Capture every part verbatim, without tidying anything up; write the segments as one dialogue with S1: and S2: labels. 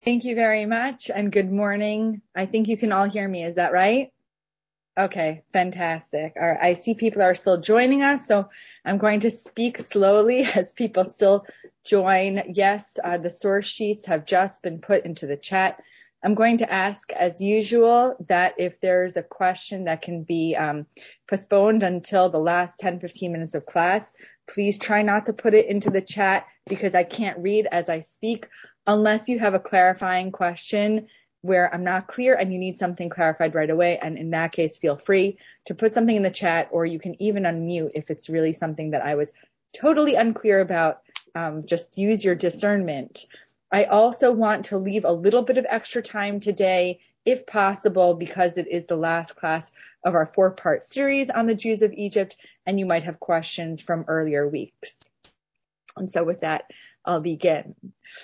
S1: Thank you very much and good morning. I think you can all hear me. Is that right? Okay, fantastic. All right, I see people are still joining us, so I'm going to speak slowly as people still join. Yes, uh, the source sheets have just been put into the chat. I'm going to ask, as usual, that if there's a question that can be um, postponed until the last ten, fifteen minutes of class, please try not to put it into the chat because I can't read as I speak unless you have a clarifying question where I'm not clear and you need something clarified right away. And in that case, feel free to put something in the chat, or you can even unmute if it's really something that I was totally unclear about. Um, just use your discernment. I also want to leave a little bit of extra time today, if possible, because it is the last class of our four-part series on the Jews of Egypt, and you might have questions from earlier weeks. And so with that, I'll begin.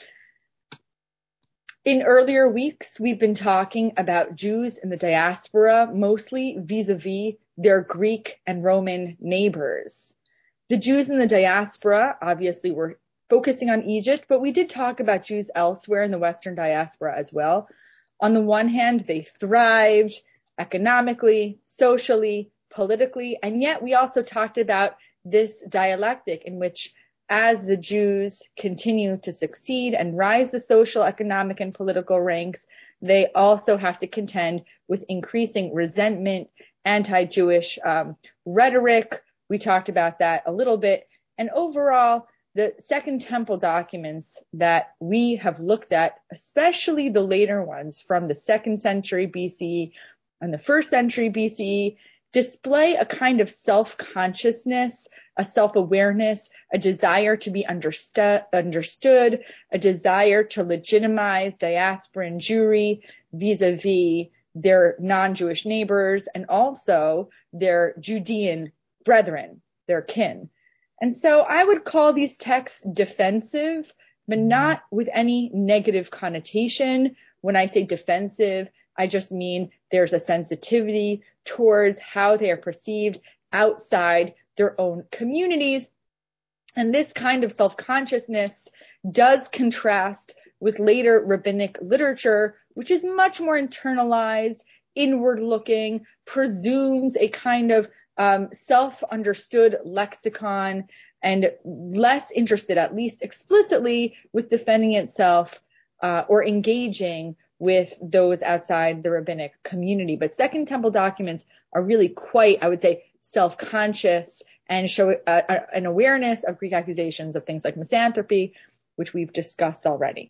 S1: In earlier weeks, we've been talking about Jews in the diaspora, mostly vis-a-vis their Greek and Roman neighbors. The Jews in the diaspora, obviously, were focusing on Egypt, but we did talk about Jews elsewhere in the Western diaspora as well. On the one hand, they thrived economically, socially, politically, and yet we also talked about this dialectic in which as the Jews continue to succeed and rise the social, economic, and political ranks, they also have to contend with increasing resentment, anti-Jewish um, rhetoric. We talked about that a little bit. And overall, the Second Temple documents that we have looked at, especially the later ones from the second century B C E and the first century B C E, display a kind of self-consciousness, a self-awareness, a desire to be understood, understood, a desire to legitimize diasporan Jewry vis-a-vis their non-Jewish neighbors and also their Judean brethren, their kin. And so I would call these texts defensive, but not with any negative connotation. When I say defensive, I just mean there's a sensitivity towards how they are perceived outside their own communities. And this kind of self-consciousness does contrast with later rabbinic literature, which is much more internalized, inward-looking, presumes a kind of um, self-understood lexicon, and less interested, at least explicitly, with defending itself uh, or engaging with those outside the rabbinic community. But Second Temple documents are really quite, I would say, self-conscious and show uh, an awareness of Greek accusations of things like misanthropy, which we've discussed already.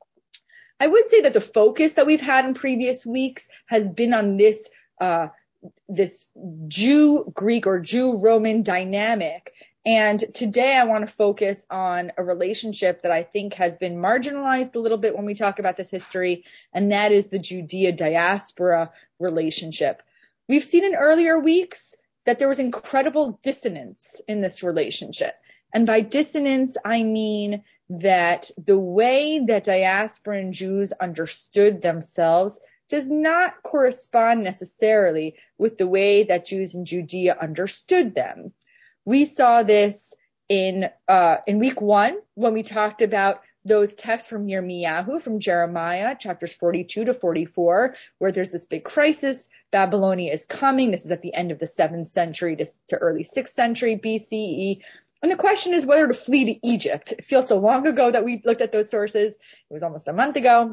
S1: I would say that the focus that we've had in previous weeks has been on this uh, this Jew-Greek or Jew-Roman dynamic. And today I want to focus on a relationship that I think has been marginalized a little bit when we talk about this history, and that is the Judea diaspora relationship. We've seen in earlier weeks that there was incredible dissonance in this relationship. And by dissonance, I mean that the way that diasporan Jews understood themselves does not correspond necessarily with the way that Jews in Judea understood them. We saw this in uh, in week one when we talked about those texts from Yirmiyahu, from Jeremiah, chapters forty-two to forty-four, where there's this big crisis. Babylonia is coming. This is at the end of the seventh century to, to early sixth century B C E. And the question is whether to flee to Egypt. It feels so long ago that we looked at those sources. It was almost a month ago.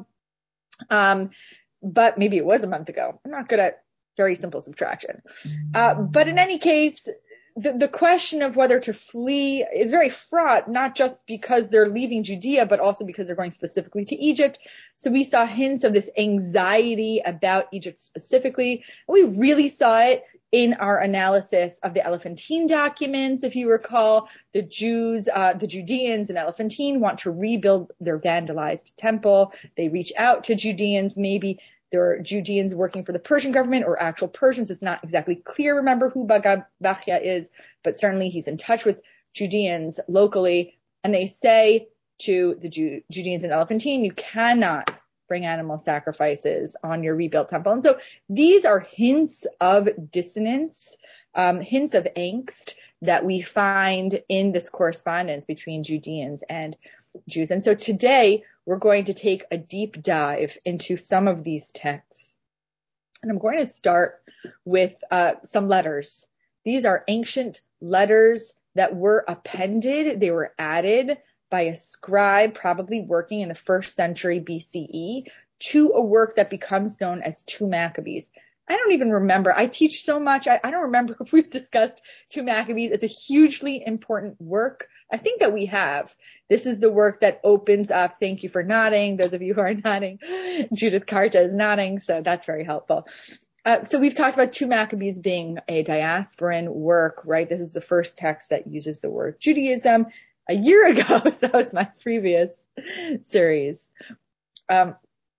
S1: Um, but maybe it was a month ago. I'm not good at very simple subtraction. Uh, but in any case, the, the question of whether to flee is very fraught, not just because they're leaving Judea, but also because they're going specifically to Egypt. So we saw hints of this anxiety about Egypt specifically. And we really saw it in our analysis of the Elephantine documents. If you recall, the Jews, uh, the Judeans in Elephantine want to rebuild their vandalized temple. They reach out to Judeans. Maybe there are Judeans working for the Persian government or actual Persians. It's not exactly clear, remember, who Bagab Bachya is, but certainly he's in touch with Judeans locally. And they say to the Ju- Judeans in Elephantine, you cannot bring animal sacrifices on your rebuilt temple. And so these are hints of dissonance, um, hints of angst that we find in this correspondence between Judeans and Jews. And so today we're going to take a deep dive into some of these texts. And I'm going to start with uh, some letters. These are ancient letters that were appended. They were added by a scribe, probably working in the first century B C E, to a work that becomes known as Two Maccabees. I don't even remember. I teach so much. I, I don't remember if we've discussed Two Maccabees. It's a hugely important work. I think that we have. This is the work that opens up. Thank you for nodding. Those of you who are nodding, Judith Carta is nodding. So that's very helpful. Uh, so we've talked about Two Maccabees being a diasporan work, right? This is the first text that uses the word Judaism a year ago. So that was my previous series. Um,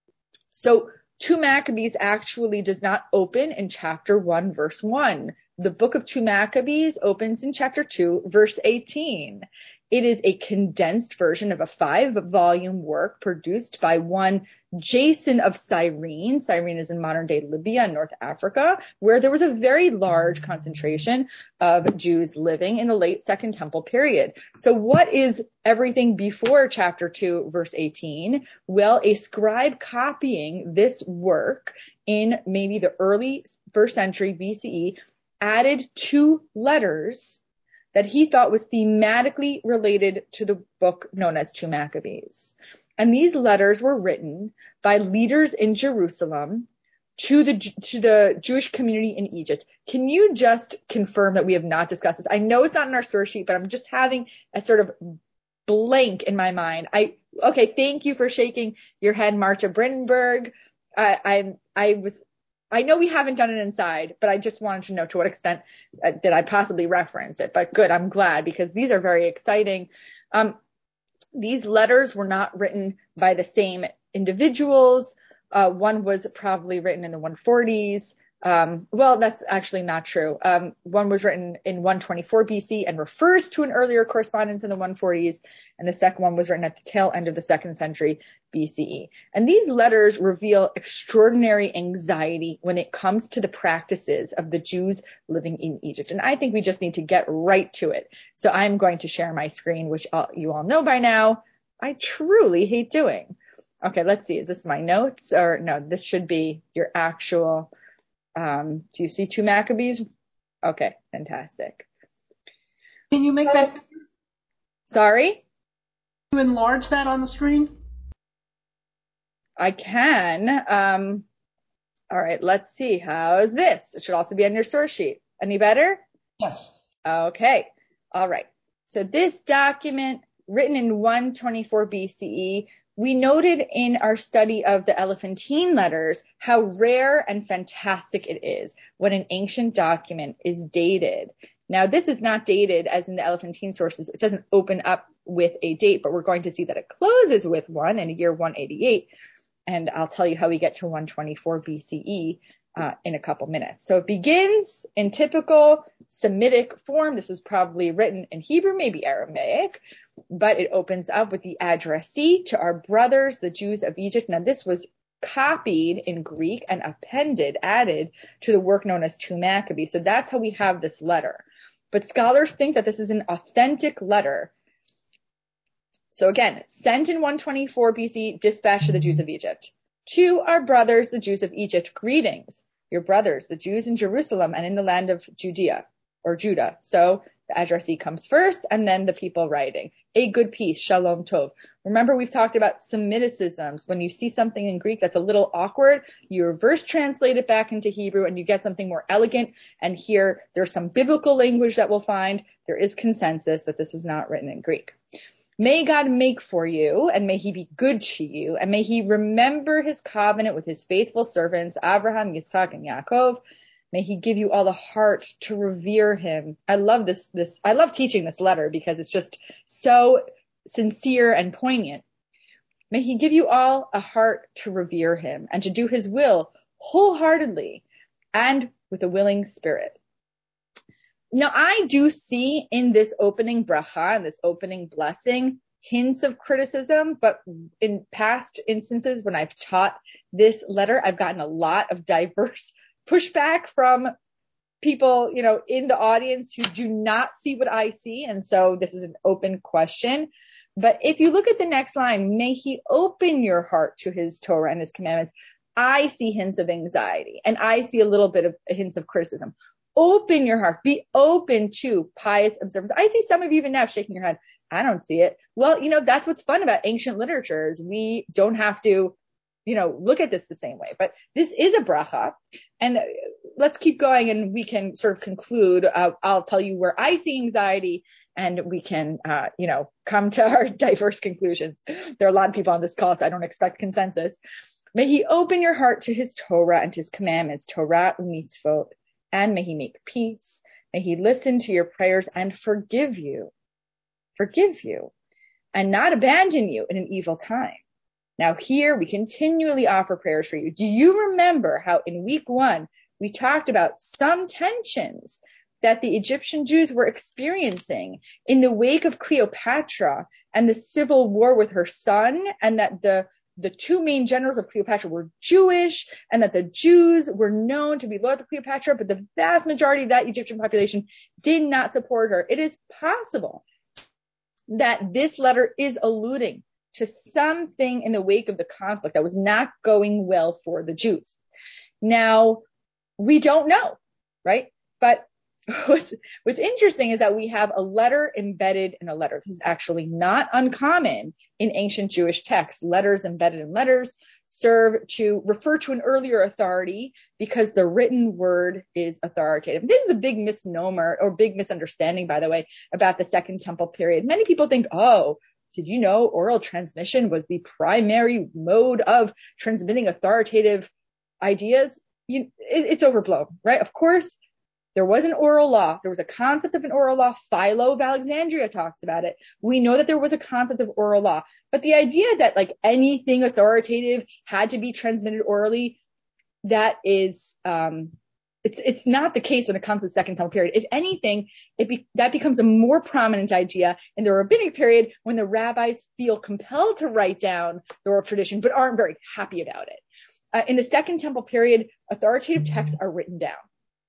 S1: so Two Maccabees actually does not open in chapter one, verse one. The book of Two Maccabees opens in chapter two, verse eighteen. It is a condensed version of a five-volume work produced by one Jason of Cyrene. Cyrene is in modern-day Libya and North Africa, where there was a very large concentration of Jews living in the late Second Temple period. So what is everything before chapter two, verse eighteen? Well, a scribe copying this work in maybe the early first century B C E added two letters that he thought was thematically related to the book known as Two Maccabees. And these letters were written by leaders in Jerusalem to the to the Jewish community in Egypt. Can you just confirm that we have not discussed this? I know it's not in our source sheet, but I'm just having a sort of blank in my mind. I okay, thank you for shaking your head, Marcia Brindenberg. I I I was I know we haven't done it inside, but I just wanted to know to what extent uh, did I possibly reference it. But good, I'm glad, because these are very exciting. Um, these letters were not written by the same individuals. Uh, one was probably written in the one forties. Um, well, that's actually not true. Um, one was written in one twenty-four B C and refers to an earlier correspondence in the one forties. And the second one was written at the tail end of the second century B C E. And these letters reveal extraordinary anxiety when it comes to the practices of the Jews living in Egypt. And I think we just need to get right to it. So I'm going to share my screen, which all, you all know by now, I truly hate doing. Okay, let's see. Is this my notes? Or no, this should be your actual... Um, do you see Two Maccabees? Okay, fantastic.
S2: Can you make that?
S1: Sorry?
S2: Can you enlarge that on the screen?
S1: I can. Um, all right, let's see. How is this? It should also be on your source sheet. Any better?
S2: Yes.
S1: Okay. All right. So this document, written in one twenty-four B C E, we noted in our study of the Elephantine letters how rare and fantastic it is when an ancient document is dated. Now, this is not dated as in the Elephantine sources. It doesn't open up with a date, but we're going to see that it closes with one in the year one eighty-eight. And I'll tell you how we get to one twenty-four B C E uh, in a couple minutes. So it begins in typical Semitic form. This is probably written in Hebrew, maybe Aramaic, but it opens up with the addressee to our brothers, the Jews of Egypt. Now, this was copied in Greek and appended, added to the work known as Two Maccabees. So that's how we have this letter. But scholars think that this is an authentic letter. So again, sent in one twenty-four B C, dispatched to the Jews of Egypt. To our brothers, the Jews of Egypt, greetings, your brothers, the Jews in Jerusalem and in the land of Judea or Judah. So the addressee comes first and then the people writing. A good peace, shalom tov. Remember, we've talked about Semiticisms. When you see something in Greek that's a little awkward, you reverse translate it back into Hebrew and you get something more elegant. And here there's some biblical language that we'll find. There is consensus that this was not written in Greek. May God make for you, and may he be good to you, and may he remember his covenant with his faithful servants, Abraham, Yitzchak, and Yaakov. May he give you all the heart to revere him. I love this, this, I love teaching this letter because it's just so sincere and poignant. May he give you all a heart to revere him and to do his will wholeheartedly and with a willing spirit. Now, I do see in this opening bracha and this opening blessing hints of criticism, but in past instances when I've taught this letter, I've gotten a lot of diverse pushback from people, you know, in the audience who do not see what I see. And so this is an open question. But if you look at the next line, may he open your heart to his Torah and his commandments. I see hints of anxiety, and I see a little bit of hints of criticism. Open your heart. Be open to pious observance. I see some of you even now shaking your head. I don't see it. Well, you know, that's what's fun about ancient literatures. We don't have to, you know, look at this the same way. But this is a bracha. And let's keep going, and we can sort of conclude. Uh, I'll tell you where I see anxiety, and we can, uh, you know, come to our diverse conclusions. There are a lot of people on this call, so I don't expect consensus. May he open your heart to his Torah and his commandments, Torah u'mitzvot, and may he make peace. May he listen to your prayers and forgive you, forgive you, and not abandon you in an evil time. Now here we continually offer prayers for you. Do you remember how in week one we talked about some tensions that the Egyptian Jews were experiencing in the wake of Cleopatra and the civil war with her son, and that the the two main generals of Cleopatra were Jewish, and that the Jews were known to be loyal to Cleopatra, but the vast majority of that Egyptian population did not support her. It is possible that this letter is alluding to something in the wake of the conflict that was not going well for the Jews. Now, we don't know, right? But what's, what's interesting is that we have a letter embedded in a letter. This is actually not uncommon in ancient Jewish texts. Letters embedded in letters serve to refer to an earlier authority because the written word is authoritative. This is a big misnomer, or big misunderstanding, by the way, about the Second Temple period. Many people think, oh, did you know oral transmission was the primary mode of transmitting authoritative ideas? You, it, it's overblown, right? Of course, there was an oral law. There was a concept of an oral law. Philo of Alexandria talks about it. We know that there was a concept of oral law. But the idea that like anything authoritative had to be transmitted orally, that is, um, it's it's not the case when it comes to the Second Temple period. If anything, it be, that becomes a more prominent idea in the rabbinic period when the rabbis feel compelled to write down the oral tradition but aren't very happy about it. Uh, in the Second Temple period, authoritative texts are written down.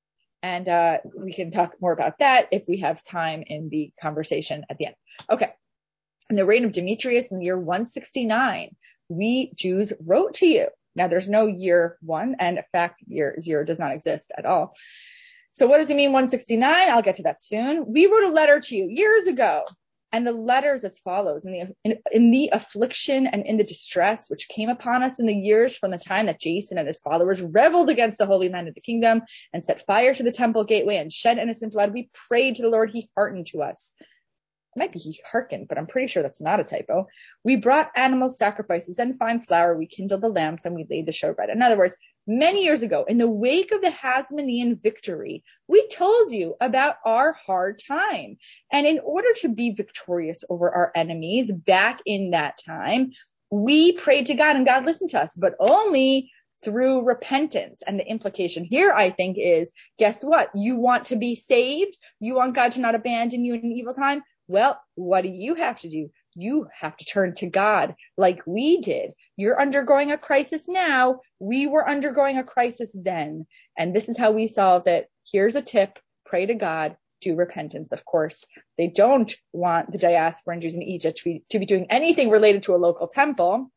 S1: And uh, we can talk more about that if we have time in the conversation at the end. Okay. In the reign of Demetrius in the year one sixty-nine, we Jews wrote to you. Now, there's no year one, and in fact, year zero does not exist at all. So what does it mean, one sixty-nine? I'll get to that soon. We wrote a letter to you years ago, and the letter is as follows. In the, in, in the affliction and in the distress which came upon us in the years from the time that Jason and his followers reveled against the Holy Land of the kingdom and set fire to the temple gateway and shed innocent blood, we prayed to the Lord. He hearkened to us. It might be he hearkened, but I'm pretty sure that's not a typo. We brought animal sacrifices and fine flour. We kindled the lamps and we laid the showbread. In other words, many years ago, in the wake of the Hasmonean victory, we told you about our hard time. And in order to be victorious over our enemies back in that time, we prayed to God and God listened to us, but only through repentance. And the implication here, I think, is, guess what? You want to be saved? You want God to not abandon you in an evil time? Well, what do you have to do? You have to turn to God like we did. You're undergoing a crisis now. We were undergoing a crisis then. And this is how we solved it. Here's a tip. Pray to God. Do repentance. Of course, they don't want the diasporan Jews in Egypt to be, to be doing anything related to a local temple.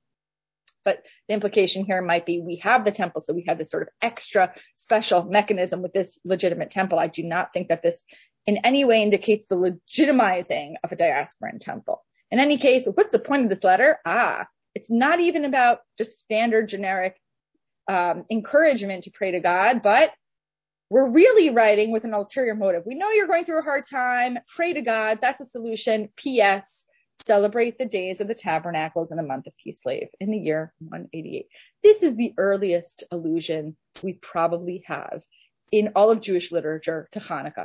S1: But the implication here might be we have the temple, so we have this sort of extra special mechanism with this legitimate temple. I do not think that this in any way indicates the legitimizing of a diasporan temple. In any case, what's the point of this letter? Ah, it's not even about just standard generic um, encouragement to pray to God, but we're really writing with an ulterior motive. We know you're going through a hard time. Pray to God. That's a solution. P S Celebrate the days of the tabernacles in the month of Kislev in the year one eighty-eight. This is the earliest allusion we probably have in all of Jewish literature to Hanukkah.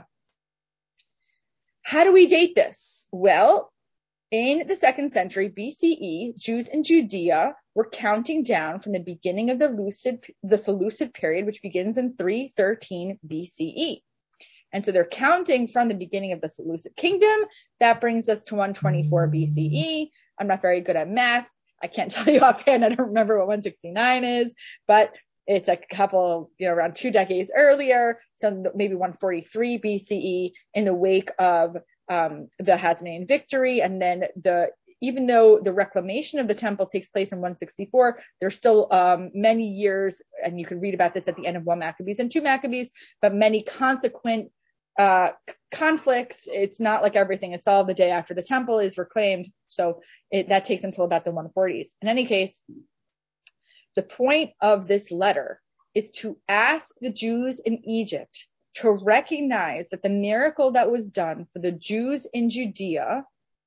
S1: How do we date this? Well, in the second century B C E, Jews in Judea were counting down from the beginning of the Lucid, the Seleucid period, which begins in three thirteen B C E. And so they're counting from the beginning of the Seleucid kingdom. That brings us to one twenty-four B C E. I'm not very good at math. I can't tell you offhand. I don't remember what one sixty-nine is, but it's a couple, you know, around two decades earlier. So maybe one forty-three B C E in the wake of um, the Hasmonean victory. And then the even though the reclamation of the temple takes place in one sixty-four, there's still um, many years, and you can read about this at the end of one Maccabees and two Maccabees, but many consequent uh, conflicts. It's not like everything is solved the day after the temple is reclaimed. So it, that takes until about the one forties. In any case, the point of this letter is to ask the Jews in Egypt to recognize that the miracle that was done for the Jews in Judea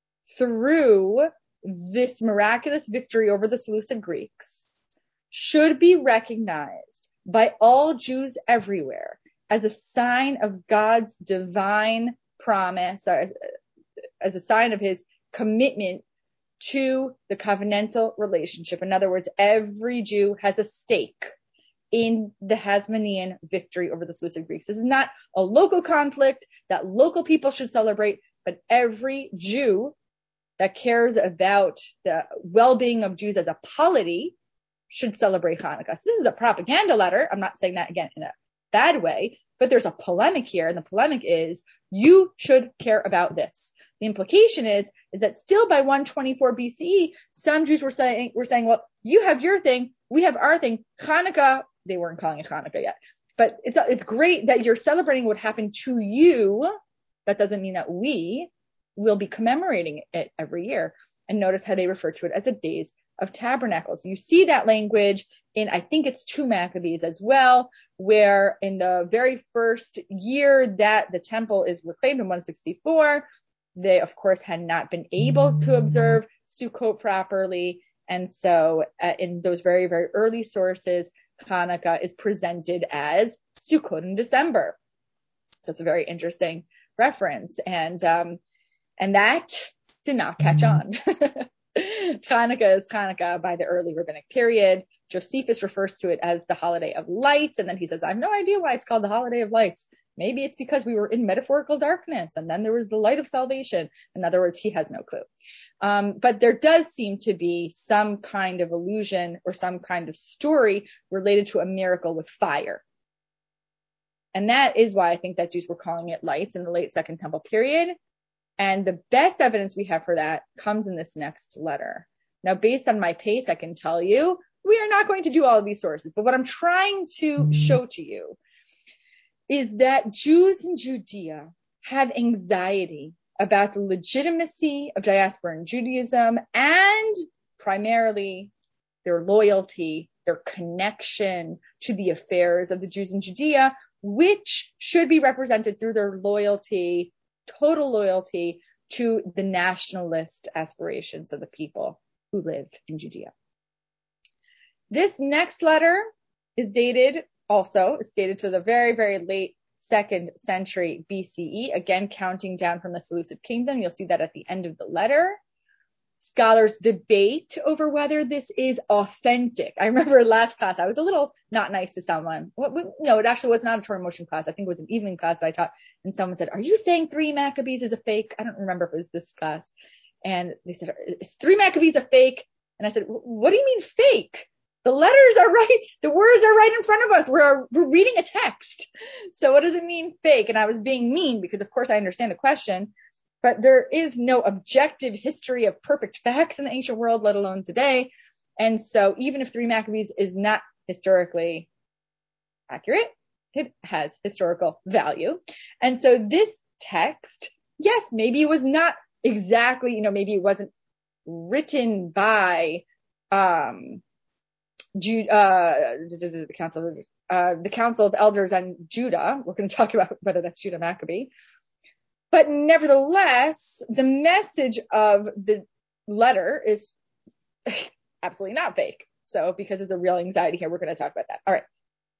S1: through this miraculous victory over the Seleucid Greeks should be recognized by all Jews everywhere as a sign of God's divine promise, as, as a sign of his commitment to the covenantal relationship. In other words, every Jew has a stake in the Hasmonean victory over the Seleucid Greeks. This is not a local conflict that local people should celebrate, but every Jew that cares about the well-being of Jews as a polity should celebrate Hanukkah. So this is a propaganda letter. I'm not saying that again in a bad way, but there's a polemic here, and the polemic is you should care about this. The implication is, is that still by one twenty-four B C E, some Jews were saying, were saying, well, you have your thing, we have our thing. Hanukkah, they weren't calling it Hanukkah yet, but it's, it's great that you're celebrating what happened to you. That doesn't mean that we will be commemorating it every year. And notice how they refer to it as the Days of Tabernacles. You see that language in, I think it's two Maccabees as well, where in the very first year that the temple is reclaimed in one sixty-four, they, of course, had not been able to observe Sukkot properly. And so uh, in those very, very early sources, Hanukkah is presented as Sukkot in December. So it's a very interesting reference. And, um, and that did not catch on. Hanukkah is Hanukkah by the early rabbinic period. Josephus refers to it as the holiday of lights. And then he says, I have no idea why it's called the holiday of lights. Maybe it's because we were in metaphorical darkness and then there was the light of salvation. In other words, he has no clue. Um, but there does seem to be some kind of allusion or some kind of story related to a miracle with fire. And that is why I think that Jews were calling it lights in the late Second Temple period. And the best evidence we have for that comes in this next letter. Now, based on my pace, I can tell you we are not going to do all of these sources. But what I'm trying to show to you is that Jews in Judea have anxiety about the legitimacy of diasporan Judaism and primarily their loyalty, their connection to the affairs of the Jews in Judea, which should be represented through their loyalty, total loyalty to the nationalist aspirations of the people who live in Judea. This next letter is dated also, it's dated to the very, very late second century B C E, again, counting down from the Seleucid kingdom. You'll see that at the end of the letter. Scholars debate over whether this is authentic. I remember last class, I was a little not nice to someone. No, it actually was not a Torah motion class. I think it was an evening class that I taught. And someone said, are you saying three Maccabees is a fake? I don't remember if it was this class. And they said, is three Maccabees a fake? And I said, what do you mean fake? The letters are right. The words are right in front of us. We're, we're reading a text. So what does it mean fake? And I was being mean because, of course, I understand the question, but there is no objective history of perfect facts in the ancient world, let alone today. And so even if three Maccabees is not historically accurate, it has historical value. And so this text, yes, maybe it was not exactly, you know, maybe it wasn't written by, um, Jude, uh, the council, of, uh, the council of elders and Judah. We're going to talk about whether that's Judah Maccabee. But nevertheless, the message of the letter is absolutely not fake. So because there's a real anxiety here, we're going to talk about that. All right.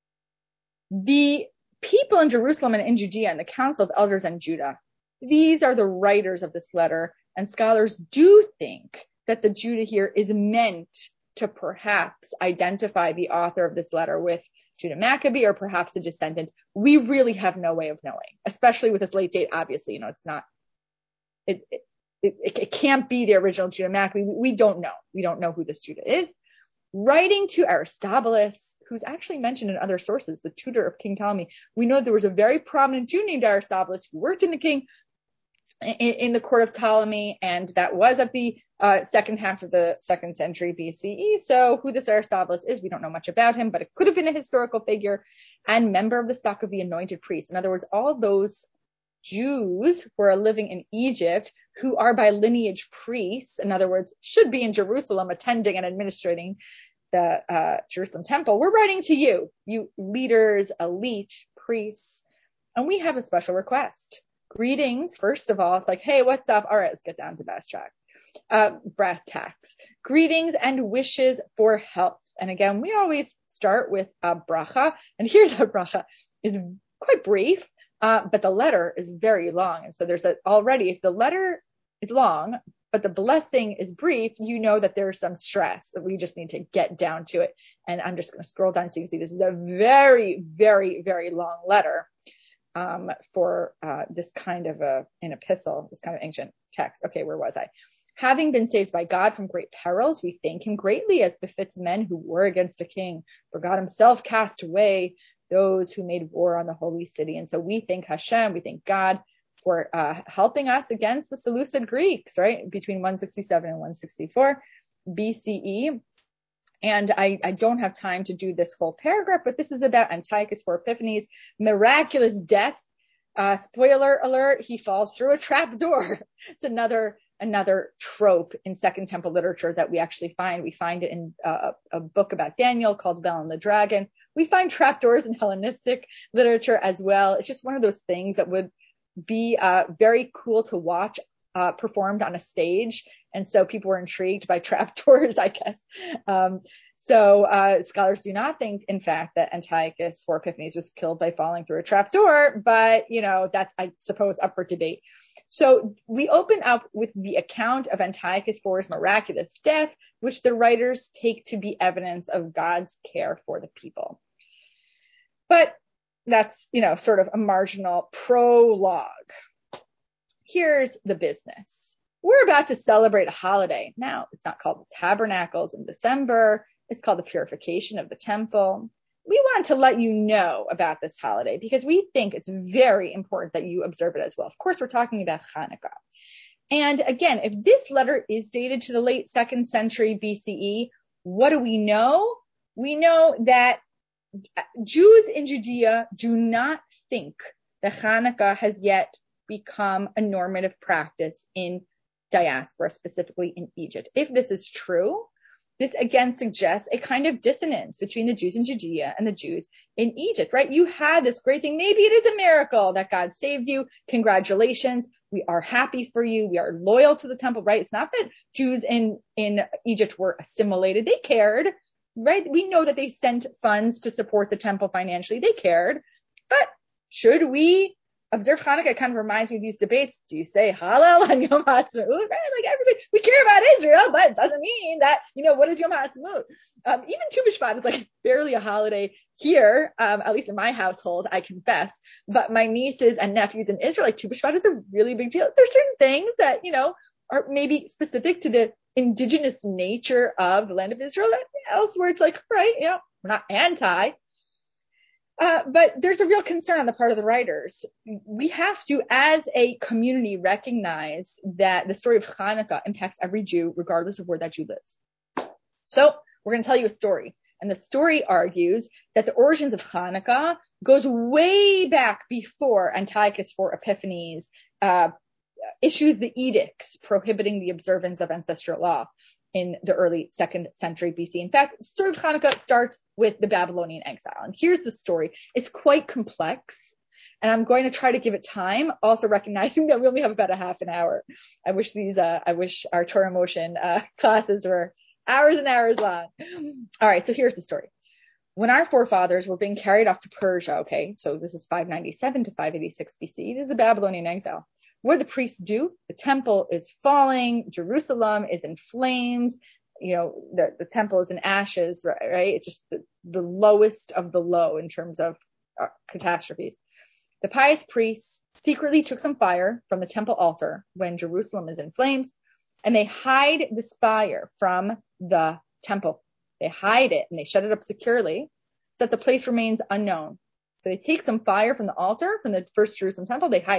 S1: The people in Jerusalem and in Judea and the council of elders and Judah, these are the writers of this letter. And scholars do think that the Judah here is meant to perhaps identify the author of this letter with Judah Maccabee or perhaps a descendant. We really have no way of knowing, especially with this late date. Obviously, you know, it's not, it, it, it, it can't be the original Judah Maccabee. We don't know. We don't know who this Judah is. Writing to Aristobulus, who's actually mentioned in other sources, the tutor of King Ptolemy, we know there was a very prominent Jew named Aristobulus who worked in the king in, in the court of Ptolemy, and that was at the uh, second half of the second century B C E. So who this Aristobulus is, we don't know much about him, but it could have been a historical figure and member of the stock of the anointed priests. In other words, all those Jews who are living in Egypt, who are by lineage priests, in other words, should be in Jerusalem attending and administrating the uh, Jerusalem temple. We're writing to you, you leaders, elite priests, and we have a special request. Greetings, first of all. It's like, hey, what's up? All right, let's get down to brass tacks. Uh, brass tacks. Greetings and wishes for health. And again, we always start with a bracha, and here the bracha is quite brief. Uh, but the letter is very long. And so there's a, already, if the letter is long, but the blessing is brief, you know that there's some stress that we just need to get down to it. And I'm just going to scroll down so you can see this is a very, very, very long letter, um, for, uh, this kind of a, an epistle, this kind of ancient text. Okay, where was I? Having been saved by God from great perils, we thank him greatly as befits men who war against a king. For God himself cast away those who made war on the holy city. And so we thank Hashem, we thank God for uh, helping us against the Seleucid Greeks, right? Between one sixty-seven and one sixty-four B C E. And I, I don't have time to do this whole paragraph, but this is about Antiochus IV Epiphanes' miraculous death. Uh, spoiler alert, he falls through a trap door. It's another another trope in Second Temple literature that we actually find. We find it in uh, a book about Daniel called Bel and the Dragon. We find trapdoors in Hellenistic literature as well. It's just one of those things that would be uh, very cool to watch uh, performed on a stage. And so people were intrigued by trapdoors, I guess. Um, so uh, scholars do not think, in fact, that Antiochus four Epiphanes was killed by falling through a trapdoor, but, you know, that's, I suppose, up for debate. So we open up with the account of Antiochus the fourth's miraculous death, which the writers take to be evidence of God's care for the people. But that's, you know, sort of a marginal prologue. Here's the business. We're about to celebrate a holiday. Now, it's not called the Tabernacles in December. It's called the purification of the temple. We want to let you know about this holiday because we think it's very important that you observe it as well. Of course, we're talking about Hanukkah. And again, if this letter is dated to the late second century B C E, what do we know? We know that Jews in Judea do not think that Hanukkah has yet become a normative practice in diaspora, specifically in Egypt. If this is true, this again suggests a kind of dissonance between the Jews in Judea and the Jews in Egypt, right? You had this great thing. Maybe it is a miracle that God saved you. Congratulations. We are happy for you. We are loyal to the temple, right? It's not that Jews in, in Egypt were assimilated. They cared, right? We know that they sent funds to support the temple financially. They cared. But should we observe Hanukkah? It kind of reminds me of these debates. Do you say Hallel on Yom HaTzmaut? Right? Like everybody, we care about Israel, but it doesn't mean that, you know, what is Yom HaTzmaut? Um, even Tu B'Shvat is like barely a holiday here, um, at least in my household, I confess. But my nieces and nephews in Israel, like Tu B'Shvat is a really big deal. There's certain things that, you know, are maybe specific to the indigenous nature of the land of Israel that elsewhere it's like, right, you know, we're not anti. Uh, but there's a real concern on the part of the writers. We have to, as a community, recognize that the story of Hanukkah impacts every Jew, regardless of where that Jew lives. So we're going to tell you a story. And the story argues that the origins of Hanukkah goes way back before Antiochus the fourth Epiphanes uh, issues the edicts prohibiting the observance of ancestral law in the early second century B C. In fact, the story of Hanukkah starts with the Babylonian exile. And here's the story. It's quite complex, and I'm going to try to give it time, also recognizing that we only have about a half an hour. I wish these, uh, I wish our Torah Motion uh, classes were hours and hours long. All right, so here's the story. When our forefathers were being carried off to Persia, okay, so this is five ninety-seven to five eighty-six B C, this is the Babylonian exile. What do the priests do? The temple is falling. Jerusalem is in flames. You know, the, the temple is in ashes, right? It's just the, the lowest of the low in terms of uh, catastrophes. The pious priests secretly took some fire from the temple altar when Jerusalem is in flames, and they hide this fire from the temple. They hide it and they shut it up securely so that the place remains unknown. So they take some fire from the altar, from the first Jerusalem temple, they hide it.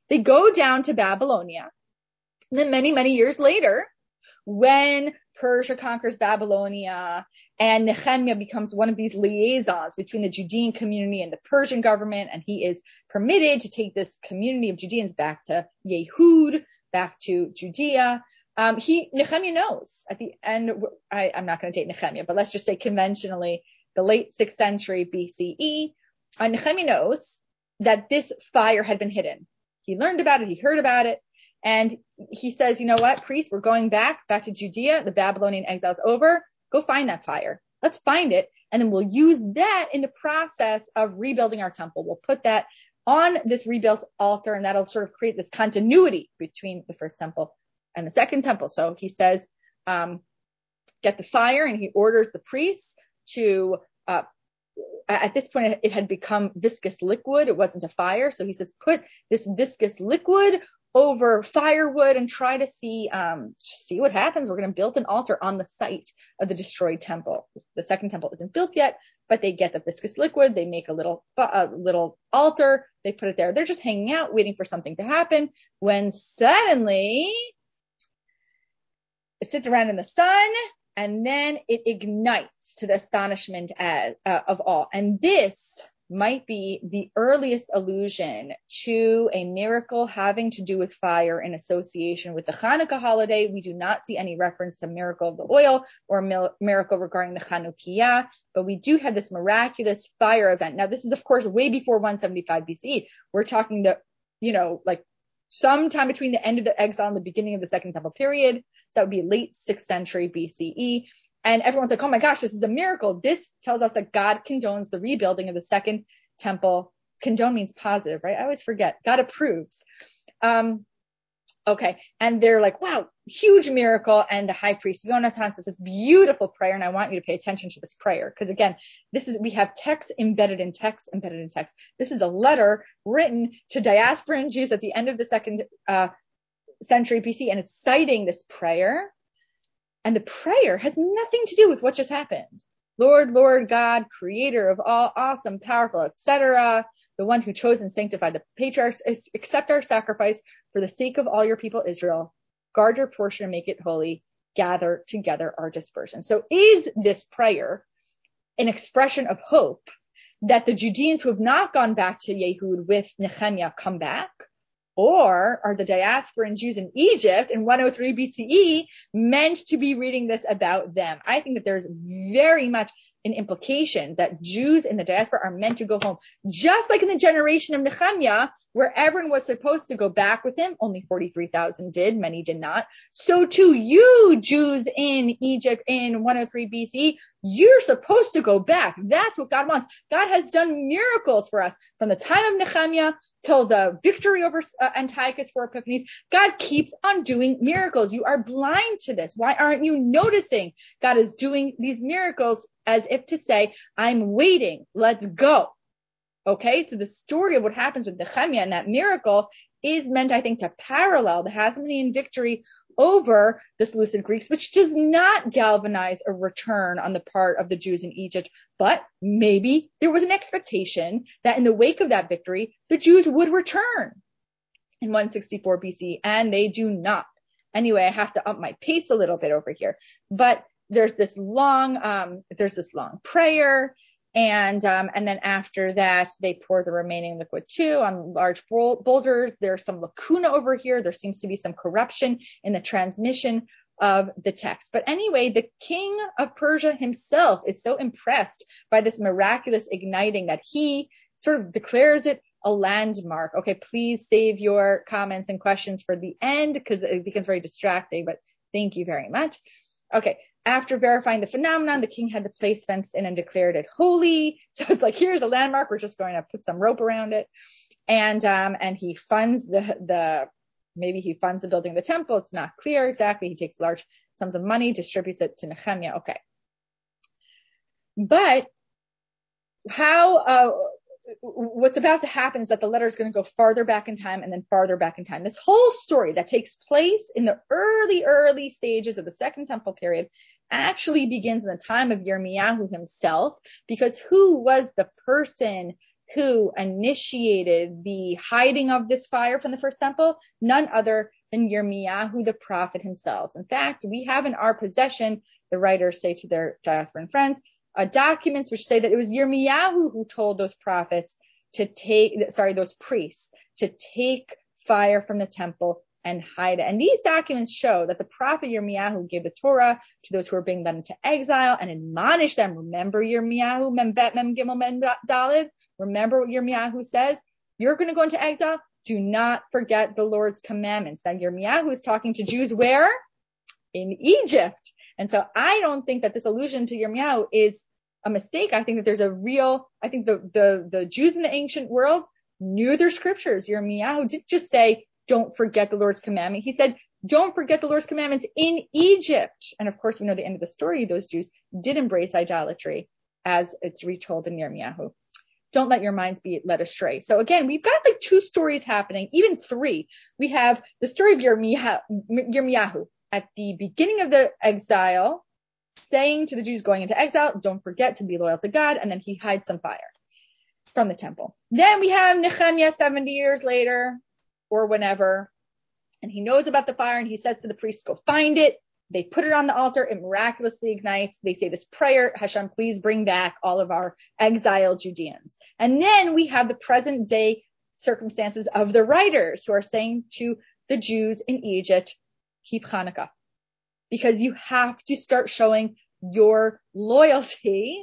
S1: They go down to Babylonia. And then many, many years later, when Persia conquers Babylonia and Nehemiah becomes one of these liaisons between the Judean community and the Persian government, and he is permitted to take this community of Judeans back to Yehud, back to Judea. Um, he, Nehemiah knows at the end, I, I'm not going to date Nehemiah, but let's just say conventionally, the late sixth century B C E, uh, Nehemiah knows that this fire had been hidden. He learned about it. He heard about it. And he says, you know what, priests, we're going back, back to Judea. The Babylonian exile's over. Go find that fire. Let's find it. And then we'll use that in the process of rebuilding our temple. We'll put that on this rebuilt altar, and that'll sort of create this continuity between the first temple and the second temple. So he says, um, get the fire, and he orders the priests to, uh, at this point, it had become viscous liquid. It wasn't a fire. So he says, put this viscous liquid over firewood and try to see, um, see what happens. We're going to build an altar on the site of the destroyed temple. The second temple isn't built yet, but they get the viscous liquid. They make a little, a little altar. They put it there. They're just hanging out, waiting for something to happen, when suddenly it sits around in the sun, and then it ignites to the astonishment as, uh, of all. And this might be the earliest allusion to a miracle having to do with fire in association with the Hanukkah holiday. We do not see any reference to miracle of the oil or mil- miracle regarding the Chanukiah, but we do have this miraculous fire event. Now, this is, of course, way before one seventy-five B C E. We're talking the, you know, like sometime between the end of the exile and the beginning of the Second Temple period. So that would be late sixth century B C E. And everyone's like, oh my gosh, this is a miracle. This tells us that God condones the rebuilding of the second temple. Condone means positive, right? I always forget. God approves. Um, okay. And they're like, wow, huge miracle. And the high priest, Yonatan, says this beautiful prayer. And I want you to pay attention to this prayer. Because again, this is, we have text embedded in text, embedded in text. This is a letter written to diasporan Jews at the end of the second uh, century B C. And it's citing this prayer. And the prayer has nothing to do with what just happened. Lord, Lord God, creator of all, awesome, powerful, et cetera, the one who chose and sanctified the patriarchs, accept our sacrifice for the sake of all your people, Israel. Guard your portion and make it holy. Gather together our dispersion. So is this prayer an expression of hope that the Judeans who have not gone back to Yehud with Nehemiah come back? Or are the diasporan Jews in Egypt in one oh three B C E meant to be reading this about them? I think that there's very much an implication that Jews in the diaspora are meant to go home. Just like in the generation of Nehemiah, where everyone was supposed to go back with him, only forty-three thousand did, many did not. So too, you Jews in Egypt in one oh three B C E, you're supposed to go back. That's what God wants. God has done miracles for us from the time of Nehemiah till the victory over uh, Antiochus for Epiphanes. God keeps on doing miracles. You are blind to this. Why aren't you noticing God is doing these miracles as if to say, I'm waiting, let's go. Okay, so the story of what happens with Nehemiah and that miracle is meant, I think, to parallel the Hasmonean victory over the Seleucid Greeks, which does not galvanize a return on the part of the Jews in Egypt. But maybe there was an expectation that in the wake of that victory, the Jews would return in one sixty-four B C, and they do not. Anyway, I have to up my pace a little bit over here. But there's this long, um, there's this long prayer. And, um, and then after that, they pour the remaining liquid too on large boulders. There's some lacuna over here. There seems to be some corruption in the transmission of the text. But anyway, the king of Persia himself is so impressed by this miraculous igniting that he sort of declares it a landmark. Okay, please save your comments and questions for the end because it becomes very distracting, but thank you very much. Okay. After verifying the phenomenon, the king had the place fenced in and declared it holy. So it's like, here's a landmark. We're just going to put some rope around it. And, um, and he funds the, the, maybe he funds the building of the temple. It's not clear exactly. He takes large sums of money, distributes it to Nehemiah. Okay. But how, uh, what's about to happen is that the letter is going to go farther back in time and then farther back in time. This whole story that takes place in the early, early stages of the Second Temple period actually begins in the time of Yirmiyahu himself, because who was the person who initiated the hiding of this fire from the first temple? None other than Yirmiyahu, the prophet himself. In fact, we have in our possession, the writers say to their diasporan friends, uh, documents which say that it was Yirmiyahu who told those prophets to take, sorry, those priests to take fire from the temple and hide it. And these documents show that the prophet Yirmiyahu gave the Torah to those who were being led into exile and admonished them. Remember Yirmiyahu, Mem Bet, Mem Gimel, Mem Daled? Remember what Yirmiyahu says? You're going to go into exile. Do not forget the Lord's commandments. Now Yirmiyahu is talking to Jews where? In Egypt. And so I don't think that this allusion to Yirmiyahu is a mistake. I think that there's a real, I think the, the, the Jews in the ancient world knew their scriptures. Yirmiyahu didn't just say, don't forget the Lord's commandment. He said, don't forget the Lord's commandments in Egypt. And of course, we know the end of the story. Those Jews did embrace idolatry as it's retold in Yirmiyahu. Don't let your minds be led astray. So again, we've got like two stories happening, even three. We have the story of Yirmiyahu, Yirmiyahu at the beginning of the exile, saying to the Jews going into exile, don't forget to be loyal to God. And then he hides some fire from the temple. Then we have Nehemiah seventy years later or whenever, and he knows about the fire and he says to the priests, go find it. They put it on the altar. It miraculously ignites. They say this prayer, Hashem, please bring back all of our exiled Judeans. And then we have the present day circumstances of the writers who are saying to the Jews in Egypt, keep Hanukkah, because you have to start showing your loyalty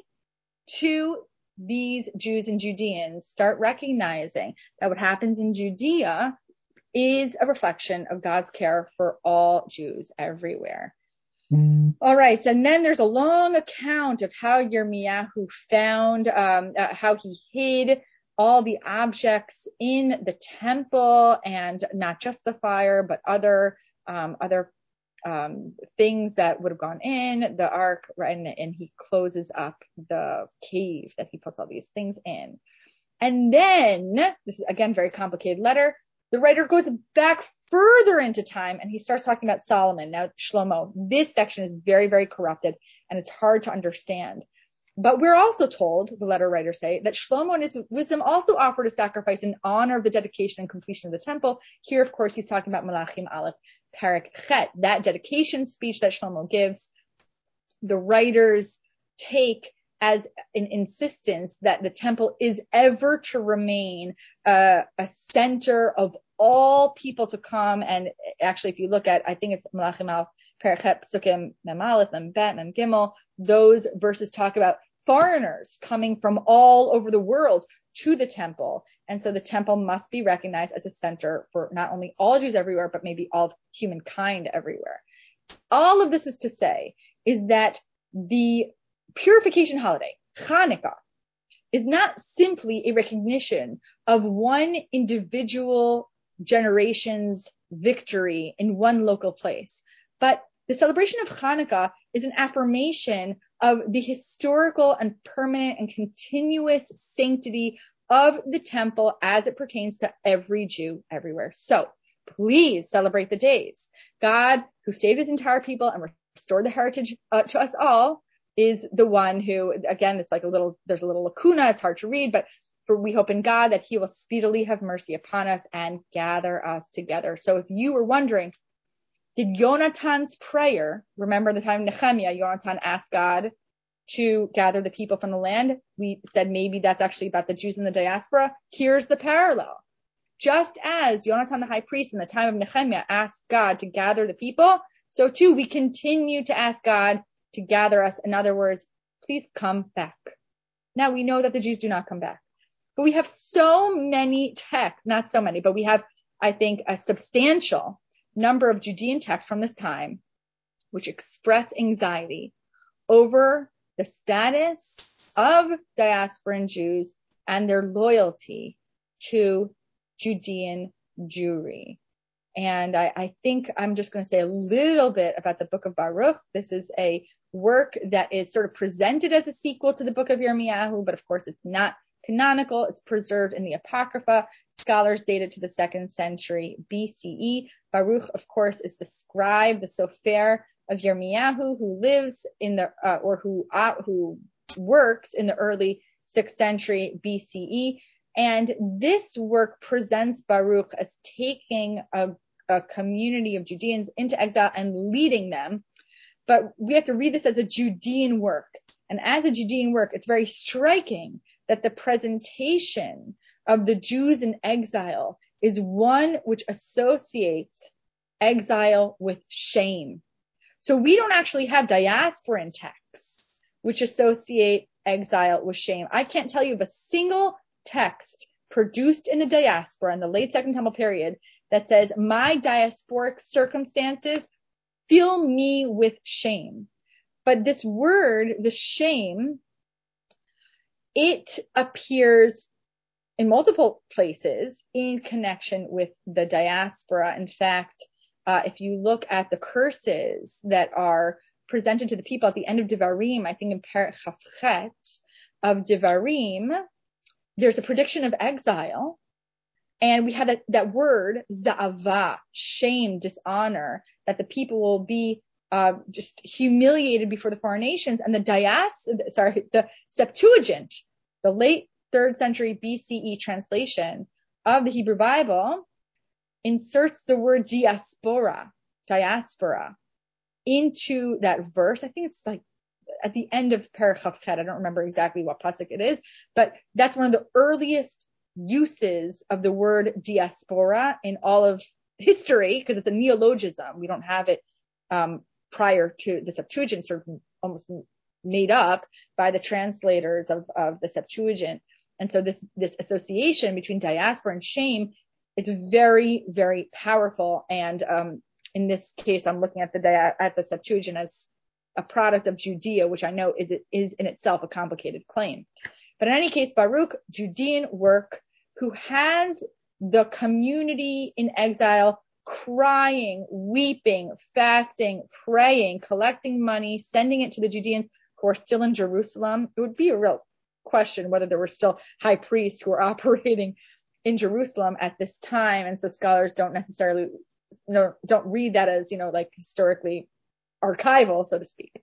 S1: to these Jews and Judeans. Start recognizing that what happens in Judea is a reflection of God's care for all Jews everywhere. Mm. All right. And then there's a long account of how Yirmiyahu found, um, uh, how he hid all the objects in the temple, and not just the fire, but other, um, other, um, things that would have gone in the ark, right? And, and he closes up the cave that he puts all these things in. And then, this is again, very complicated letter. The writer goes back further into time and he starts talking about Solomon. Now, Shlomo, this section is very, very corrupted and it's hard to understand. But we're also told, the letter writers say, that Shlomo in his wisdom also offered a sacrifice in honor of the dedication and completion of the temple. Here, of course, he's talking about Malachim Aleph, Perek Chet, that dedication speech that Shlomo gives. The writers take as an insistence that the temple is ever to remain uh, a center of all people to come. And actually, if you look at, I think it's Malachim Aleph, Perichet, Psukim, Mem Aleph, Mem Bet, Mem Gimel, those verses talk about foreigners coming from all over the world to the temple. And so the temple must be recognized as a center for not only all Jews everywhere, but maybe all of humankind everywhere. All of this is to say is that the purification holiday, Hanukkah, is not simply a recognition of one individual generation's victory in one local place, but the celebration of Hanukkah is an affirmation of the historical and permanent and continuous sanctity of the temple as it pertains to every Jew everywhere. So please celebrate the days. God, who saved his entire people and restored the heritage uh, to us all, is the one who, again, it's like a little, there's a little lacuna, it's hard to read, but for we hope in God that he will speedily have mercy upon us and gather us together. So if you were wondering, did Yonatan's prayer, remember the time of Nehemiah, Yonatan asked God to gather the people from the land? We said maybe that's actually about the Jews in the diaspora. Here's the parallel. Just as Yonatan the high priest in the time of Nehemiah asked God to gather the people, so too we continue to ask God to gather us. In other words, please come back. Now we know that the Jews do not come back, but we have so many texts, not so many, but we have, I think, a substantial number of Judean texts from this time, which express anxiety over the status of diasporan Jews and their loyalty to Judean Jewry. And I, I think I'm just going to say a little bit about the book of Baruch. This is a work that is sort of presented as a sequel to the book of Yirmiyahu, but of course it's not canonical. It's preserved in the Apocrypha. Scholars date it to the second century B C E. Baruch, of course, is the scribe, the sofer of Yirmiyahu, who lives in the, uh, or who, uh, who works in the early sixth century B C E. And this work presents Baruch as taking a, a community of Judeans into exile and leading them. But we have to read this as a Judean work. And as a Judean work, it's very striking that the presentation of the Jews in exile is one which associates exile with shame. So we don't actually have diasporan texts which associate exile with shame. I can't tell you of a single text produced in the diaspora in the late Second Temple period that says, my diasporic circumstances fill me with shame. But this word, the shame, it appears in multiple places in connection with the diaspora. In fact, uh, if you look at the curses that are presented to the people at the end of Devarim, I think in Perek Chafchet of Devarim, there's a prediction of exile. And we have that, that word, za'ava, shame, dishonor, that the people will be uh, just humiliated before the foreign nations. And the dias, sorry, the Septuagint, the late third century B C E translation of the Hebrew Bible, inserts the word diaspora, diaspora, into that verse. I think it's like at the end of Perek Chafchet. I don't remember exactly what pasuk it is, but that's one of the earliest uses of the word diaspora in all of history, because it's a neologism. We don't have it um, prior to the Septuagint, sort of almost made up by the translators of, of the Septuagint. And so this, this association between diaspora and shame, it's very, very powerful. And um, in this case, I'm looking at the dia- at the Septuagint as a product of Judea, which I know is, is in itself a complicated claim. But in any case, Baruch, Judean work, who has the community in exile crying, weeping, fasting, praying, collecting money, sending it to the Judeans who are still in Jerusalem. It would be a real question whether there were still high priests who were operating in Jerusalem at this time. And so scholars don't necessarily, no, don't read that as, you know, like historically archival, so to speak.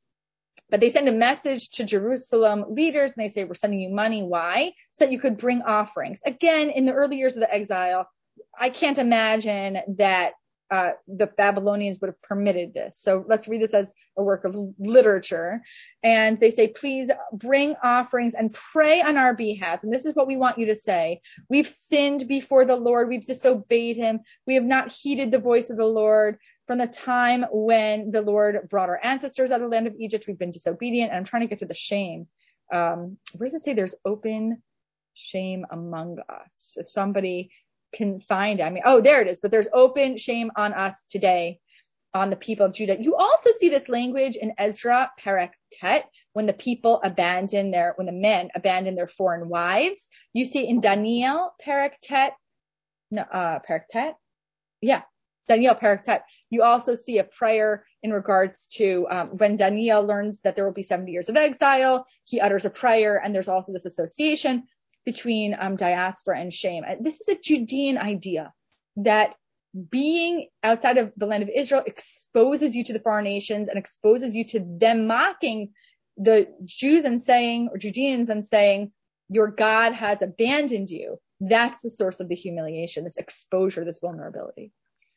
S1: But they send a message to Jerusalem leaders and they say, we're sending you money. Why? So that you could bring offerings. Again, in the early years of the exile, I can't imagine that uh, the Babylonians would have permitted this. So let's read this as a work of literature. And they say, please bring offerings and pray on our behalf. And this is what we want you to say. We've sinned before the Lord. We've disobeyed him. We have not heeded the voice of the Lord. From the time when the Lord brought our ancestors out of the land of Egypt, we've been disobedient. And I'm trying to get to the shame. Um, where does it say there's open shame among us? If somebody can find it. I mean, oh, there it is. But there's open shame on us today, on the people of Judah. You also see this language in Ezra Perek Tet, when the people abandon their, when the men abandon their foreign wives. You see in Daniel Perek Tet, no, uh, Perek Tet? Yeah, Daniel Perek Tet. You also see a prayer in regards to um, when Daniel learns that there will be seventy years of exile, he utters a prayer, and there's also this association between um, diaspora and shame. This is a Judean idea that being outside of the land of Israel exposes you to the foreign nations and exposes you to them mocking the Jews and saying, or Judeans and saying, your God has abandoned you. That's the source of the humiliation, this exposure, this vulnerability.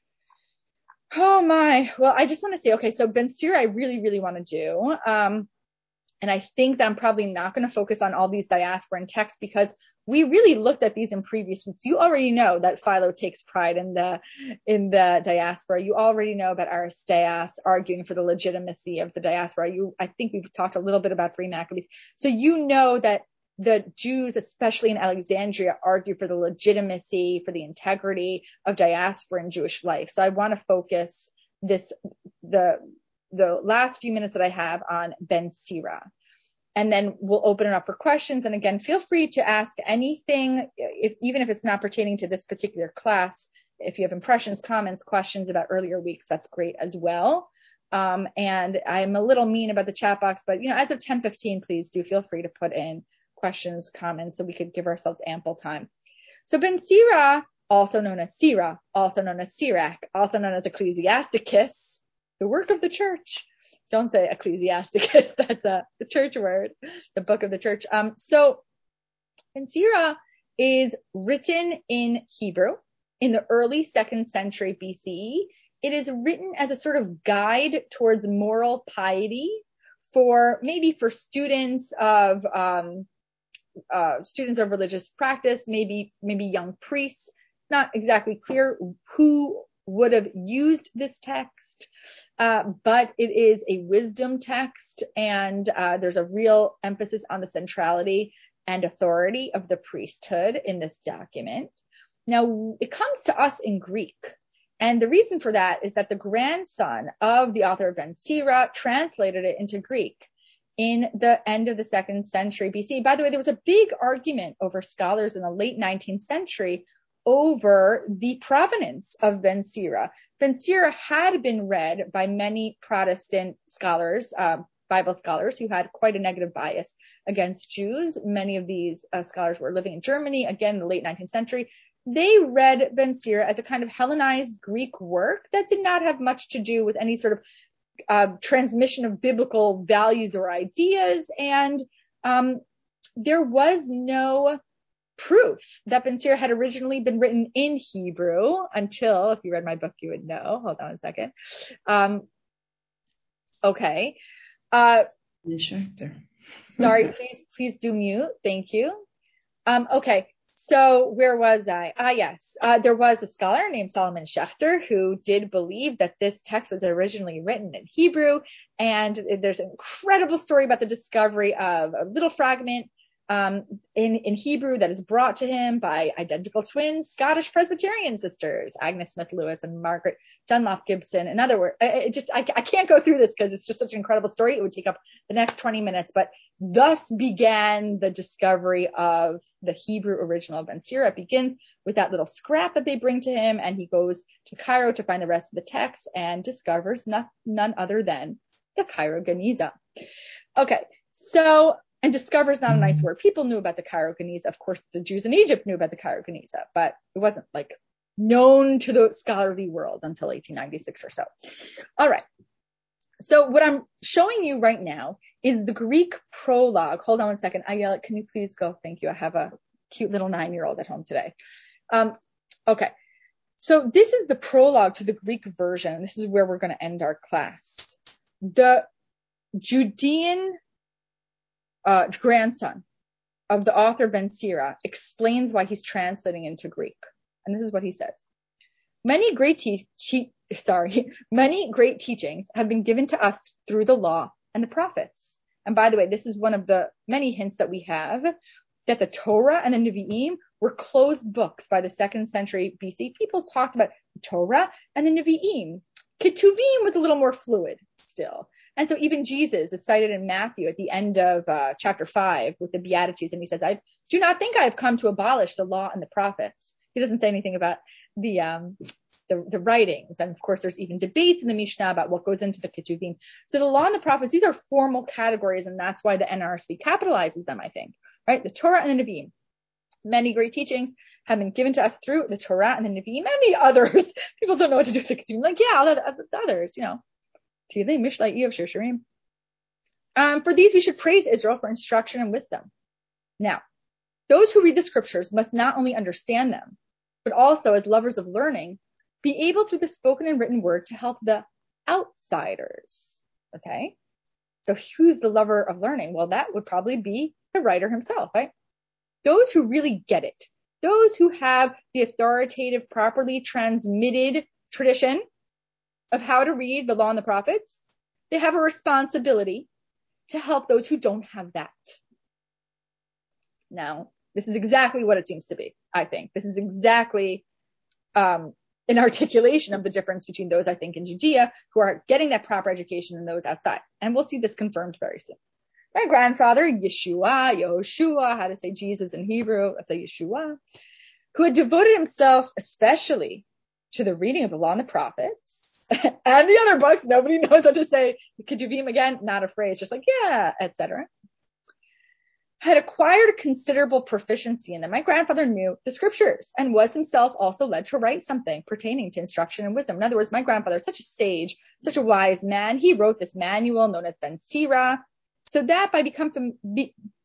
S1: Oh my. Well, I just want to say, okay, so Ben Sira, I really, really want to do. Um, and I think that I'm probably not going to focus on all these diasporan texts because we really looked at these in previous weeks. You already know that Philo takes pride in the, in the diaspora. You already know about Aristeas arguing for the legitimacy of the diaspora. You, I think we've talked a little bit about three Maccabees. So you know that the Jews, especially in Alexandria, argue for the legitimacy, for the integrity of diaspora in Jewish life. So I want to focus this, the, the last few minutes that I have on Ben Sira. And then we'll open it up for questions. And again, feel free to ask anything, if, even if it's not pertaining to this particular class. If you have impressions, comments, questions about earlier weeks, that's great as well. Um, and I'm a little mean about the chat box, but you know, as of ten fifteen, please do feel free to put in questions, comments, so we could give ourselves ample time. So Ben Sira, also known as Sira, also known as Sirach, also known as Ecclesiasticus, the work of the church. Don't say Ecclesiasticus, that's a the church word, the book of the church. Um, so Ben Sira is written in Hebrew in the early second century B C E. It is written as a sort of guide towards moral piety for maybe for students of um, uh, students of religious practice, maybe maybe young priests. Not exactly clear who would have used this text, uh, but it is a wisdom text, and uh, there's a real emphasis on the centrality and authority of the priesthood in this document. Now, it comes to us in Greek. And the reason for that is that the grandson of the author of Ben Sira translated it into Greek in the end of the second century B C. By the way, there was a big argument over scholars in the late nineteenth century over the provenance of Ben Sira. Ben Sira had been read by many Protestant scholars, uh, Bible scholars, who had quite a negative bias against Jews. Many of these uh, scholars were living in Germany, again, in the late nineteenth century. They read Ben Sira as a kind of Hellenized Greek work that did not have much to do with any sort of uh, transmission of biblical values or ideas. And um, there was no proof that Ben Sira had originally been written in Hebrew until, if you read my book, you would know. Hold on a second. Um, okay. Uh, sorry, please, please do mute. Thank you. Um, okay. So where was I? Ah, yes. Uh, there was a scholar named Solomon Schechter who did believe that this text was originally written in Hebrew. And there's an incredible story about the discovery of a little fragment um, in, in Hebrew that is brought to him by identical twins, Scottish Presbyterian sisters, Agnes Smith Lewis and Margaret Dunlop Gibson. In other words, it just, I, I can't go through this because it's just such an incredible story. It would take up the next twenty minutes, but thus began the discovery of the Hebrew original of Ben Sira. It begins with that little scrap that they bring to him, and he goes to Cairo to find the rest of the text and discovers not, none other than the Cairo Geniza. Okay, so, and discovers not a nice word. People knew about the Cairo Geniza. Of course, the Jews in Egypt knew about the Cairo Geniza, but it wasn't like known to the scholarly world until eighteen ninety-six or so. All right. So what I'm showing you right now is the Greek prologue. Hold on one second. Ayala, can you please go? Thank you. I have a cute little nine-year-old at home today. Um, okay. So this is the prologue to the Greek version. This is where we're going to end our class. The Judean uh, grandson of the author Ben Sira explains why he's translating into Greek. And this is what he says. Many great te- te- sorry, many great teachings have been given to us through the law and the prophets. And by the way, this is one of the many hints that we have that the Torah and the Nevi'im were closed books by the second century B C. People talked about the Torah and the Nevi'im. Ketuvim was a little more fluid still. And so even Jesus is cited in Matthew at the end of uh, chapter five with the Beatitudes. And he says, I do not think I have come to abolish the law and the prophets. He doesn't say anything about the, um, the, the writings. And of course, there's even debates in the Mishnah about what goes into the Ketuvim. So the law and the prophets, these are formal categories. And that's why the N R S V capitalizes them, I think, right? The Torah and the Nevi'im. Many great teachings have been given to us through the Torah and the Nevi'im and the others. People don't know what to do with the Ketuvim. Like, yeah, the, the others, you know. Tehillim, Mishlei, Iyov, Shir Shirim. Um, for these, we should praise Israel for instruction and wisdom. Now, those who read the scriptures must not only understand them, but also, as lovers of learning, be able through the spoken and written word to help the outsiders. Okay? So who's the lover of learning? Well, that would probably be the writer himself, right? Those who really get it, those who have the authoritative, properly transmitted tradition of how to read the law and the prophets, they have a responsibility to help those who don't have that. Now, this is exactly what it seems to be, I think. This is exactly um, an articulation of the difference between those, I think, in Judea who are getting that proper education and those outside. And we'll see this confirmed very soon. My grandfather, Yeshua, Yehoshua, how to say Jesus in Hebrew, let's say Yeshua, who had devoted himself especially to the reading of the law and the prophets, and the other books, nobody knows what to say. Ketuvim, again, not a phrase, just like, yeah, et cetera, had acquired considerable proficiency in them. My grandfather knew the scriptures and was himself also led to write something pertaining to instruction and wisdom. In other words, my grandfather is such a sage, such a wise man. He wrote this manual known as Ben Sira, so that by become, be,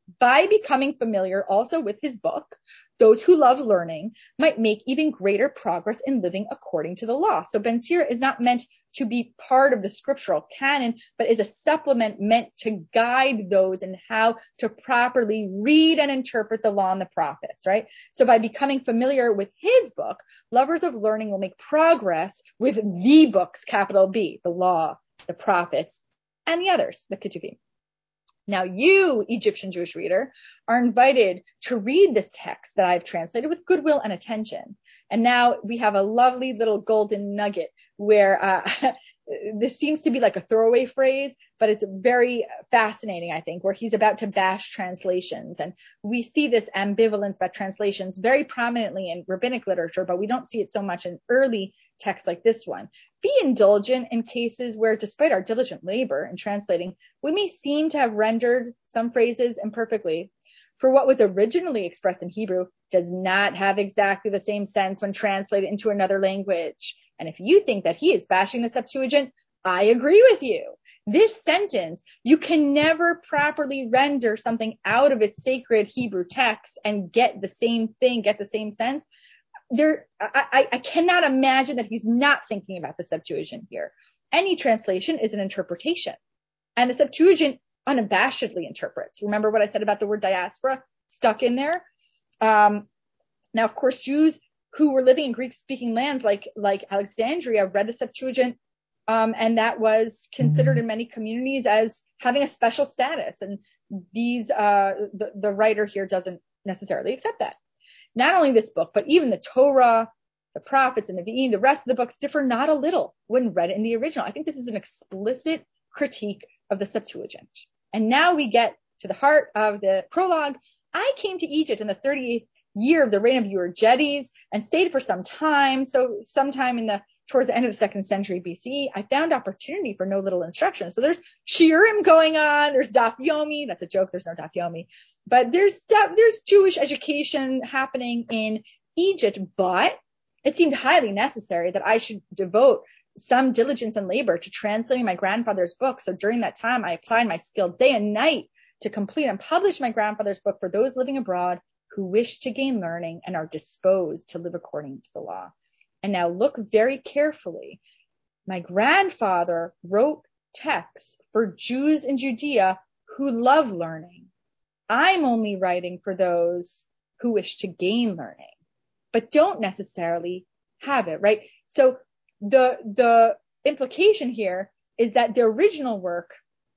S1: By becoming familiar also with his book, those who love learning might make even greater progress in living according to the law. So Ben Sira is not meant to be part of the scriptural canon, but is a supplement meant to guide those in how to properly read and interpret the law and the prophets, right? So by becoming familiar with his book, lovers of learning will make progress with the books, capital B, the law, the prophets, and the others, the Ketuvim. Now you, Egyptian Jewish reader, are invited to read this text that I've translated with goodwill and attention. And now we have a lovely little golden nugget where uh, this seems to be like a throwaway phrase, but it's very fascinating, I think, where he's about to bash translations. And we see this ambivalence about translations very prominently in rabbinic literature, but we don't see it so much in early texts like this one. Be indulgent in cases where, despite our diligent labor in translating, we may seem to have rendered some phrases imperfectly. For what was originally expressed in Hebrew does not have exactly the same sense when translated into another language. And if you think that he is bashing the Septuagint, I agree with you. This sentence, you can never properly render something out of its sacred Hebrew text and get the same thing, get the same sense. There, I, I cannot imagine that he's not thinking about the Septuagint here. Any translation is an interpretation, and the Septuagint unabashedly interprets. Remember what I said about the word diaspora stuck in there? Um, now, of course, Jews who were living in Greek-speaking lands like like Alexandria read the Septuagint, um, and that was considered mm-hmm. in many communities as having a special status. And these, uh, the, the writer here doesn't necessarily accept that. Not only this book, but even the Torah, the prophets, and the Nevi'im, the rest of the books differ not a little when read in the original. I think this is an explicit critique of the Septuagint. And now we get to the heart of the prologue. I came to Egypt in the thirty-eighth year of the reign of Euergetes and stayed for some time. So sometime in the towards the end of the second century B C E, I found opportunity for no little instruction. So there's shiurim going on. There's daf yomi. That's a joke. There's no daf yomi. But there's there's Jewish education happening in Egypt. But it seemed highly necessary that I should devote some diligence and labor to translating my grandfather's book. So during that time, I applied my skill day and night to complete and publish my grandfather's book for those living abroad who wish to gain learning and are disposed to live according to the law. And now look very carefully. My grandfather wrote texts for Jews in Judea who love learning. I'm only writing for those who wish to gain learning, but don't necessarily have it, right? So the, the implication here is that the original work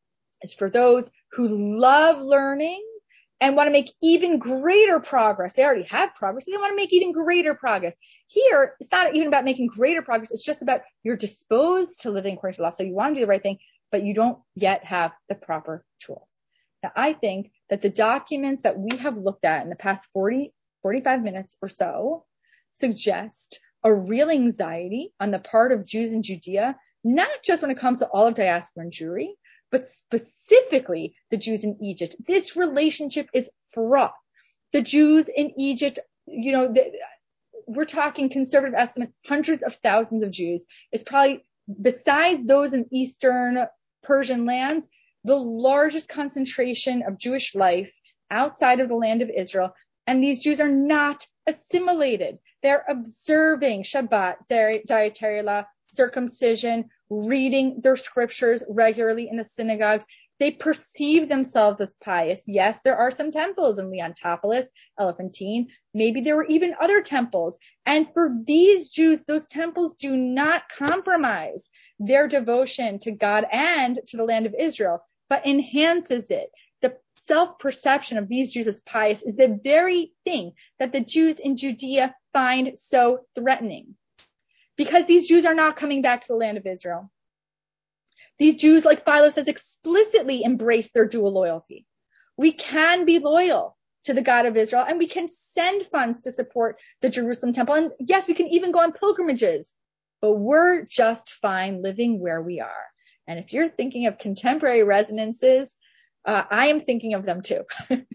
S1: is for those who love learning and want to make even greater progress. They already have progress. They want to make even greater progress. Here, it's not even about making greater progress. It's just about you're disposed to living according to the law. So you want to do the right thing, but you don't yet have the proper tools. Now, I think that the documents that we have looked at in the past forty, forty-five minutes or so suggest a real anxiety on the part of Jews in Judea, not just when it comes to all of diaspora and Jewry, but specifically the Jews in Egypt. This relationship is fraught. The Jews in Egypt, you know, the, we're talking conservative estimate, hundreds of thousands of Jews. It's probably, besides those in Eastern Persian lands, the largest concentration of Jewish life outside of the land of Israel. And these Jews are not assimilated. They're observing Shabbat, dietary law, circumcision, reading their scriptures regularly in the synagogues. They perceive themselves as pious. Yes, there are some temples in Leontopolis, Elephantine. Maybe there were even other temples. And for these Jews, those temples do not compromise their devotion to God and to the land of Israel, but enhances it. The self-perception of these Jews as pious is the very thing that the Jews in Judea find so threatening. Because these Jews are not coming back to the land of Israel. These Jews, like Philo says, explicitly embrace their dual loyalty. We can be loyal to the God of Israel, and we can send funds to support the Jerusalem temple. And yes, we can even go on pilgrimages, but we're just fine living where we are. And if you're thinking of contemporary resonances, uh, I am thinking of them too.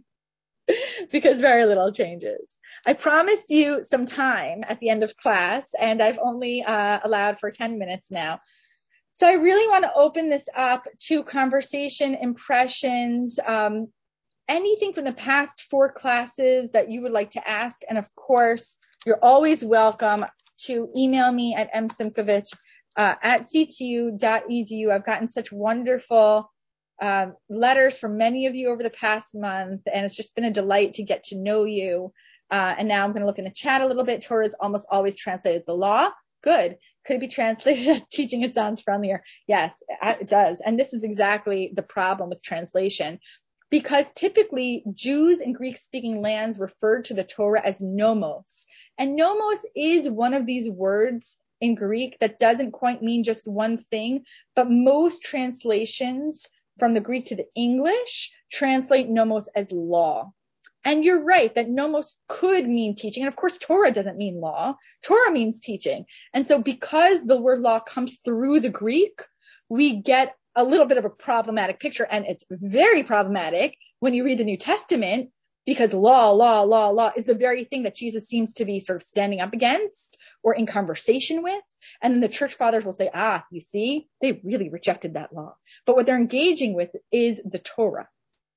S1: Because very little changes. I promised you some time at the end of class, and I've only uh, allowed for ten minutes now. So I really want to open this up to conversation, impressions, um, anything from the past four classes that you would like to ask. And of course, you're always welcome to email me at m simkovich uh, at c t u dot e d u. I've gotten such wonderful uh, letters from many of you over the past month, and it's just been a delight to get to know you. Uh, and now I'm going to look in the chat a little bit. Torah is almost always translated as the law. Good. Could it be translated as teaching? It sounds friendlier. Yes, it does. And this is exactly the problem with translation, because typically Jews in Greek-speaking lands referred to the Torah as nomos. And nomos is one of these words in Greek that doesn't quite mean just one thing, but most translations from the Greek to the English translate nomos as law. And you're right that nomos could mean teaching. And of course, Torah doesn't mean law. Torah means teaching. And so because the word law comes through the Greek, we get a little bit of a problematic picture. And it's very problematic when you read the New Testament, because law, law, law, law is the very thing that Jesus seems to be sort of standing up against or in conversation with. And then the church fathers will say, ah, you see, they really rejected that law. But what they're engaging with is the Torah.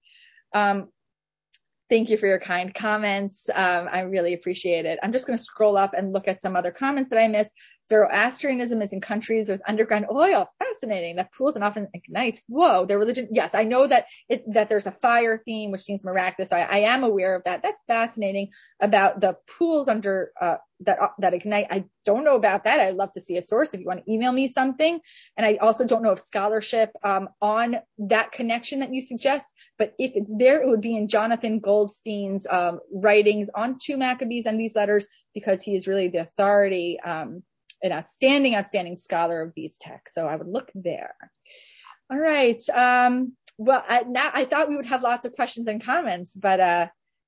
S1: Um, Thank you for your kind comments. Um, I really appreciate it. I'm just going to scroll up and look at some other comments that I missed. Zoroastrianism is in countries with underground oil. Fascinating. That cools and often ignites. Whoa, their religion. Yes, I know that it, that there's a fire theme, which seems miraculous. So I, I am aware of that. That's fascinating about the pools under, uh, that, uh, that ignite. I don't know about that. I'd love to see a source if you want to email me something. And I also don't know of scholarship, um, on that connection that you suggest, but if it's there, it would be in Jonathan Goldstein's, um, writings on two Maccabees and these letters, because he is really the authority, um, an outstanding, outstanding scholar of these texts. So I would look there. All right. Um, well, I, now I thought we would have lots of questions and comments, but uh,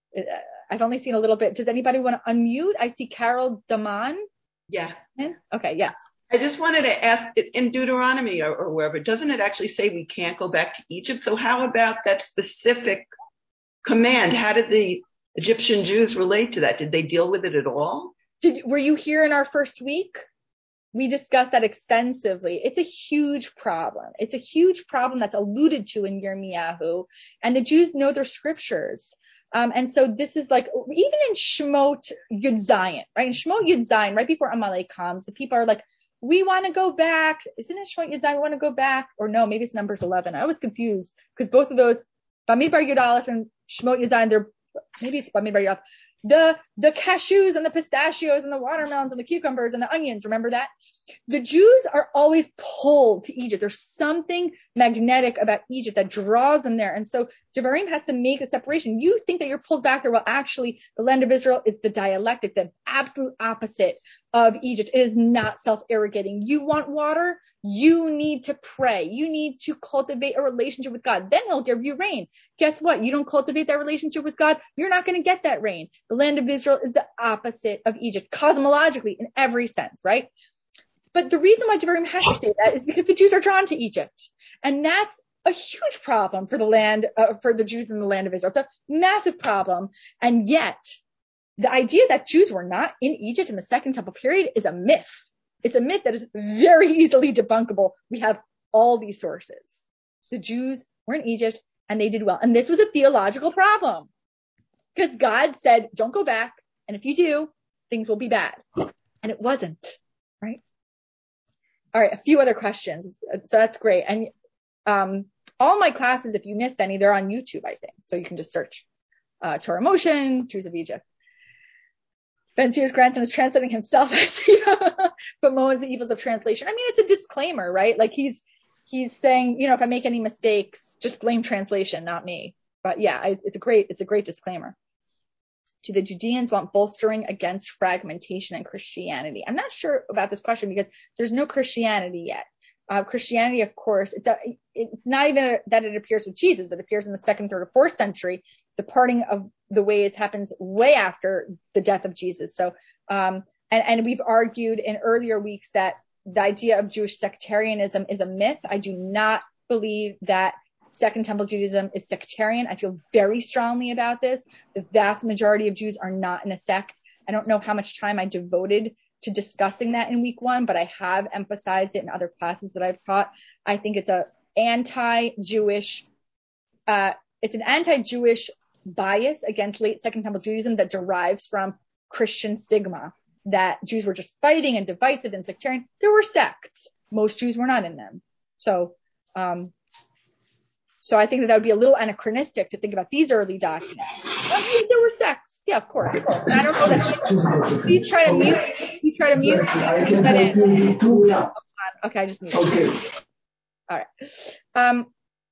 S1: I've only seen a little bit. Does anybody want to unmute? I see Carol Daman.
S3: Yeah.
S1: Okay. Yes.
S3: I just wanted to ask, in Deuteronomy or, or wherever, doesn't it actually say we can't go back to Egypt? So how about that specific command? How did the Egyptian Jews relate to that? Did they deal with it at all?
S1: Did, were you here in our first week? We discussed that extensively. It's a huge problem. It's a huge problem that's alluded to in Yirmiyahu, and the Jews know their scriptures. Um, and so this is like, even in Shemot Yud Zayin, right? In Shemot Yud Zayin, right before Amalek comes, the people are like, we want to go back. Isn't it Shemot Yud Zayin? We want to go back. Or no, maybe it's Numbers eleven. I was confused because both of those, Bamidbar Yud Aleph and Shemot Yud Zayin, they're, maybe it's Bamidbar Yud Aleph. The, the cashews and the pistachios and the watermelons and the cucumbers and the onions. Remember that? The Jews are always pulled to Egypt. There's something magnetic about Egypt that draws them there. And so Devarim has to make a separation. You think that you're pulled back there. Well, actually, the land of Israel is the dialectic, the absolute opposite of Egypt. It is not self-irrigating. You want water? You need to pray. You need to cultivate a relationship with God. Then he'll give you rain. Guess what? You don't cultivate that relationship with God, you're not going to get that rain. The land of Israel is the opposite of Egypt, cosmologically, in every sense, right? But the reason why Devarim has to say that is because the Jews are drawn to Egypt. And that's a huge problem for the land, uh, for the Jews in the land of Israel. It's a massive problem. And yet, the idea that Jews were not in Egypt in the Second Temple period is a myth. It's a myth that is very easily debunkable. We have all these sources. The Jews were in Egypt and they did well. And this was a theological problem because God said, don't go back. And if you do, things will be bad. And it wasn't, right? All right, a few other questions. So that's great. And um, all my classes, if you missed any, they're on YouTube, I think. So you can just search uh, Torah Motion, Jews of Egypt. Ben Sears' grandson is translating himself as but moans the evils of translation. I mean, it's a disclaimer, right? Like he's he's saying, you know, if I make any mistakes, just blame translation, not me. But yeah, it's a great it's a great disclaimer. Do the Judeans want bolstering against fragmentation in Christianity? I'm not sure about this question because there's no Christianity yet. Uh, Christianity, of course, it, it's not even that it appears with Jesus. It appears in the second, third, or fourth century. The parting of the ways happens way after the death of Jesus. So, um, and, and we've argued in earlier weeks that the idea of Jewish sectarianism is a myth. I do not believe that Second Temple Judaism is sectarian. I feel very strongly about this. The vast majority of Jews are not in a sect. I don't know how much time I devoted to discussing that in week one, but I have emphasized it in other classes that I've taught. I think it's a anti-Jewish uh, it's an anti-Jewish bias against late Second Temple Judaism that derives from Christian stigma, that Jews were just fighting and divisive and sectarian. There were sects. Most Jews were not in them. So, um, so I think that that would be a little anachronistic to think about these early documents. Well, yeah, there were sects. Yeah, of course. And I don't know that. Please try to mute. Please try to mute. Okay, I just muted. Okay. All right. Um,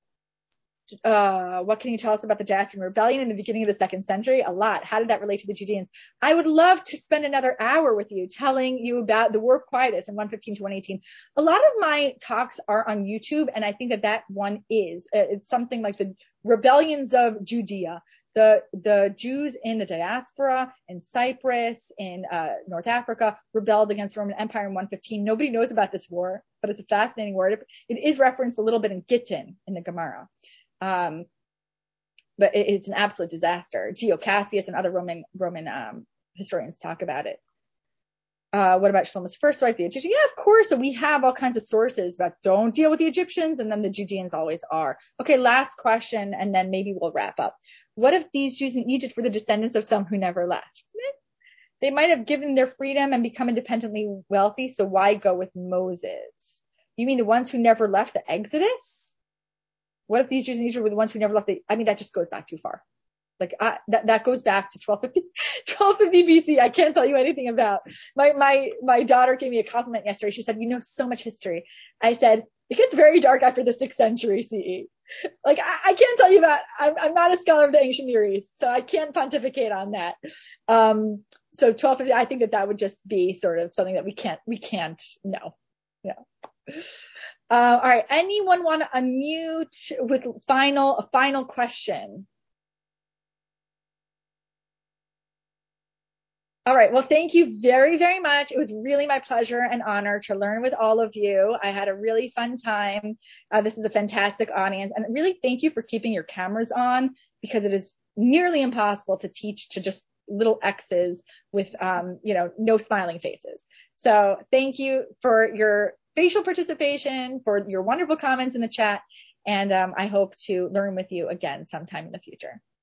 S1: Uh, what can you tell us about the Diocesan rebellion in the beginning of the second century? A lot. How did that relate to the Judeans? I would love to spend another hour with you telling you about the War of Quietus in one fifteen to one eighteen. A lot of my talks are on YouTube, and I think that that one is. Uh, it's something like the rebellions of Judea. The, the Jews in the diaspora, in Cyprus, in uh, North Africa, rebelled against the Roman Empire in one fifteen. Nobody knows about this war, but it's a fascinating war. It, it is referenced a little bit in Gittin in the Gemara. Um, but it, it's an absolute disaster. Dio Cassius and other Roman, Roman, um, historians talk about it. Uh, what about Shlomo's first wife, the Egyptian? Yeah, of course. So we have all kinds of sources about don't deal with the Egyptians, and then the Judeans always are. Okay, last question, and then maybe we'll wrap up. What if these Jews in Egypt were the descendants of some who never left? They might have given their freedom and become independently wealthy, so why go with Moses? You mean the ones who never left the Exodus? What if these Jews in Egypt were the ones who never left the, I mean, that just goes back too far. Like, I, that, that goes back to twelve fifty, twelve fifty B C. I can't tell you anything about. My, my, my daughter gave me a compliment yesterday. She said, you know so much history. I said, it gets very dark after the sixth century C E. Like, I, I can't tell you about, I'm, I'm not a scholar of the ancient Near East, so I can't pontificate on that. Um, so twelve fifty, I think that that would just be sort of something that we can't, we can't know. No. Uh, all right. Anyone want to unmute with final, a final question? All right. Well, thank you very, very much. It was really my pleasure and honor to learn with all of you. I had a really fun time. Uh, this is a fantastic audience, and really thank you for keeping your cameras on, because it is nearly impossible to teach to just little X's with, um, you know, no smiling faces. So thank you for your facial participation, for your wonderful comments in the chat. And um, I hope to learn with you again sometime in the future.